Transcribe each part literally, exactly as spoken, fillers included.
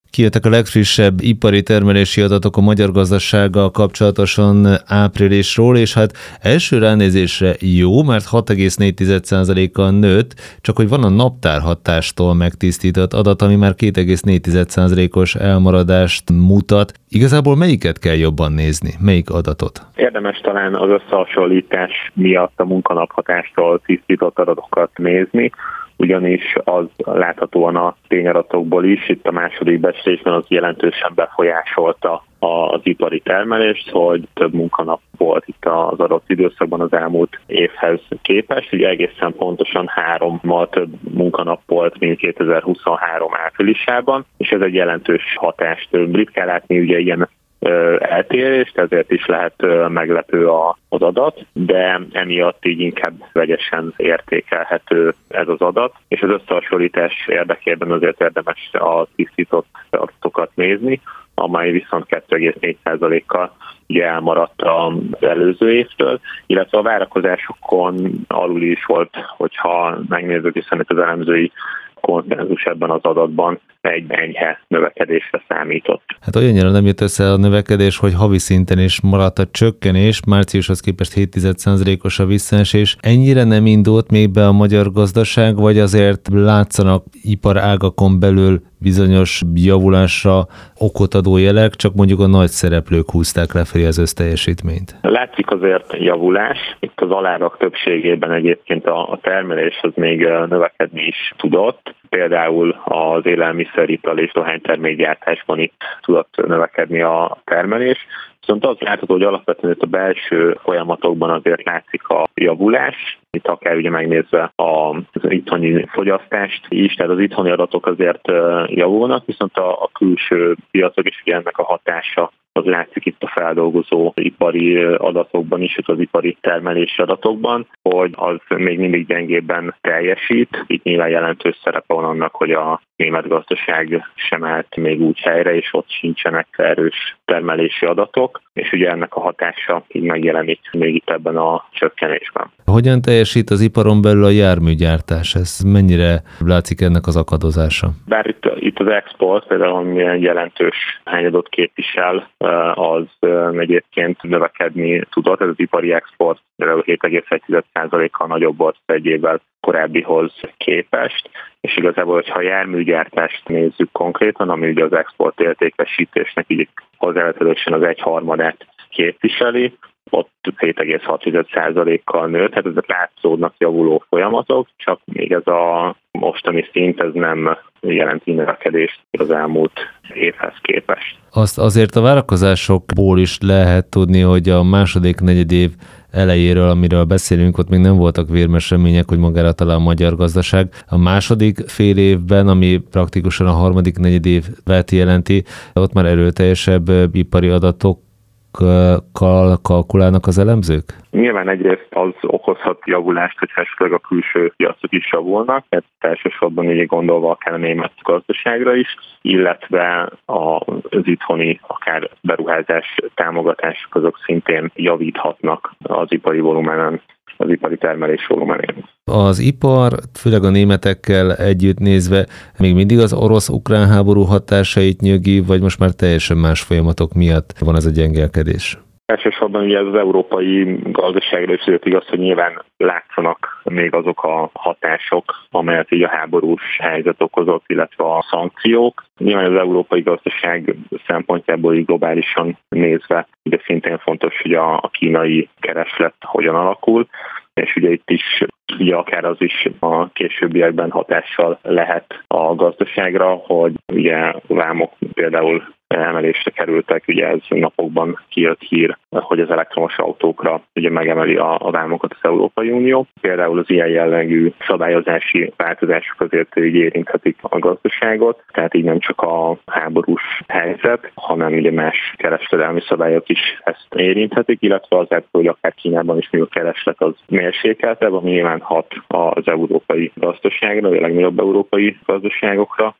Kijöttek a legfrissebb ipari termelési adatok a magyar gazdasággal kapcsolatosan áprilisról, és hát első ránézésre jó, mert hat egész négy százalékkal nőtt, csak hogy van a naptárhatástól megtisztított adat, ami már két egész négy százalékos elmaradást mutat. Igazából melyiket kell jobban nézni? Melyik adatot? Érdemes talán az összehasonlítás miatt a munkanaphatástól tisztított adatokat nézni, ugyanis az láthatóan a tényadatokból is, itt a második becslésben az jelentősen befolyásolta az ipari termelést, hogy több munkanap volt itt az adott időszakban az elmúlt évhez képest. Ugye egészen pontosan hárommal több munkanap volt, mint kétezer-huszonhárom áprilisában, és ez egy jelentős hatást ritkán látni, ugye ilyen eltérést, ezért is lehet meglepő az adat, de emiatt így inkább vegyesen értékelhető ez az adat, és az összehasonlítás érdekében azért érdemes a tisztított adatokat nézni, amely viszont kettő egész négy százalékkal ugye elmaradt az előző évtől, illetve a várakozásokon alul is volt, hogyha megnézzük, hiszen itt az elemzői konszenzus ebben az adatban egy enyhe növekedésre számított. Hát olyannyira nem jött össze a növekedés, hogy havi szinten is maradt a csökkenés, márciushoz képest hét százalékos a visszaesés. Ennyire nem indult még be a magyar gazdaság, vagy azért látszanak iparágakon belül bizonyos javulásra okot adó jelek, csak mondjuk a nagy szereplők húzták lefelé az összteljesítményt? Látszik azért javulás. Itt az alárak többségében egyébként a termelés az még növekedni is tudott. Például az élelmiszerital és dohánytermékgyártásban itt tudott növekedni a termelés. Viszont az látható, hogy alapvetően itt a belső folyamatokban azért látszik a javulás. Itt akár ugye megnézve az itthoni fogyasztást is, tehát az itthoni adatok azért javulnak, viszont a, a külső piacok is ugye ennek a hatása az látszik itt a feldolgozó ipari adatokban is, az ipari termelési adatokban, hogy az még mindig gyengébben teljesít. Itt nyilván jelentős szerepe van annak, hogy a német gazdaság sem állt még úgy helyre, és ott sincsenek erős termelési adatok, és ugye ennek a hatása így megjelenik még itt ebben a csökkenésben. Hogyan teljesít az iparon belül a járműgyártás? Ez mennyire látszik ennek az akadozása? Bár itt, itt az export, például amilyen jelentős hányadot képvisel, az egyébként növekedni tudott. Ez az ipari export például hét egész egy százalékkal nagyobb volt egy évvel korábbihoz képest, és igazából, hogyha a járműgyártást nézzük konkrétan, ami ugye az export értékesítésnek így hozzávetőlegesen az egyharmadát képviseli, ott hét egész hat százalékkal nőtt, tehát ezek látszódnak javuló folyamatok, csak még ez a mostani szint ez nem jelenti növekedést az elmúlt évhez képest. Azt azért a várakozásokból is lehet tudni, hogy a második negyedév elejéről, amiről beszélünk, ott még nem voltak vérmes remények, hogy magára talál a magyar gazdaság. A második fél évben, ami praktikusan a harmadik negyedévet jelenti, ott már erőteljesebb ipari adatok kalkulálnak az elemzők? Nyilván egyrészt az okozhat javulást, hogy esetleg a külső piacok is javulnak, tehát elsősorban így gondolva akár a német gazdaságra is, illetve az itthoni akár beruházás támogatások azok szintén javíthatnak az ipari volumenen, az ipari termelés volumenén. Az ipar, főleg a németekkel együtt nézve, még mindig az orosz-ukrán háború hatásait nyögi, vagy most már teljesen más folyamatok miatt van ez a gyengelkedés? Elsősorban ugye ez az európai gazdaságra is igaz, hogy nyilván látszanak még azok a hatások, amelyet így a háborús helyzet okozott, illetve a szankciók. Nyilván az európai gazdaság szempontjából így globálisan nézve, de szintén fontos, hogy a, a kínai kereslet hogyan alakul, és ugye itt is ugye akár az is a későbbiekben hatással lehet a gazdaságra, hogy ugye vámok például emelésre kerültek, ugye ez napokban kijött hír, hogy az elektromos autókra ugye megemeli a, a vámokat az Európai Unió. Például az ilyen jellegű szabályozási változások azért így érinthetik a gazdaságot, tehát így nem csak a háborús helyzet, hanem ugye más kereskedelmi szabályok is ezt érinthetik, illetve azért, hogy akár Kínában is még a kereslet az mérsékeltebb, ami nyilván hat az európai gazdaságra, vagy a legnagyobb európai gazdaságokra,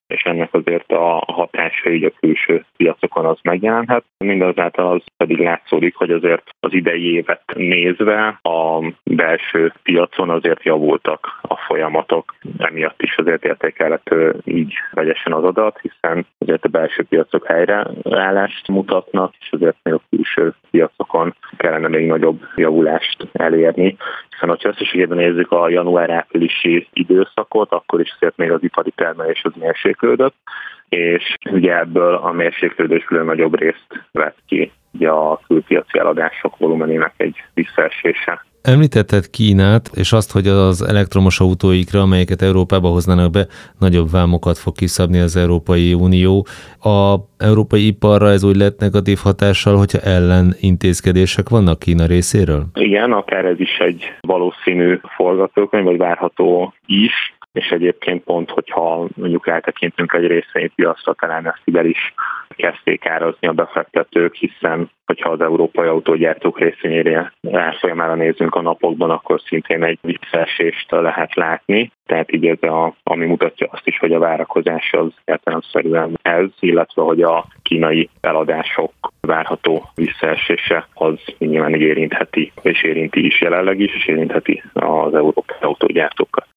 és ennek azért a hatása így a külső piacokon az megjelenhet. Mindazáltal az pedig látszódik, hogy azért az idei évet nézve a belső piacon azért javultak a folyamatok. Emiatt is azért értékelhető így vegyesen az adat, hiszen azért a belső piacok helyreállást mutatnak, és azért még a külső piacokon kellene még nagyobb javulást elérni. Hiszen, hogyha összességében nézzük a január-áprilisi időszakot, akkor is azért még az ipari termelés az mérséklődött, és ugye ebből a mérséklődésből nagyobb részt vett ki ugye a külpiaci eladások volumenének egy visszaesése. Említetted Kínát, és azt, hogy az elektromos autóikra, amelyeket Európába hoznának be, nagyobb vámokat fog kiszabni az Európai Unió. A európai iparra ez úgy lett negatív hatással, hogyha ellenintézkedések vannak Kína részéről? Igen, akár ez is egy valószínű forgatókönyv, vagy várható is, és egyébként pont, hogyha mondjuk eltekintünk egy részvénypiacra, talán ezt ide is kezdték árazni a befektetők, hiszen hogyha az európai autógyártók részvényére árfolyamára nézzünk a napokban, akkor szintén egy visszaesést lehet látni. Tehát így ez a, ami mutatja azt is, hogy a várakozás az értelemszerűen ez, illetve hogy a kínai eladások várható visszaesése az nyilván érintheti, és érinti is jelenleg is, és érintheti az európai autógyártókat.